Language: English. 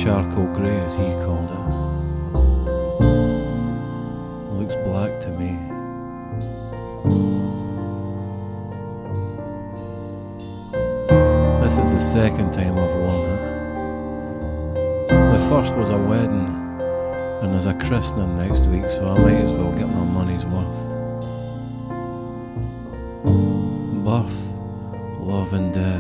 charcoal grey as he called it. Looks black to me. This is the second time I've worn it. The first was a wedding, and there's a christening next week, so I might as well get my money's worth. Birth, love and death.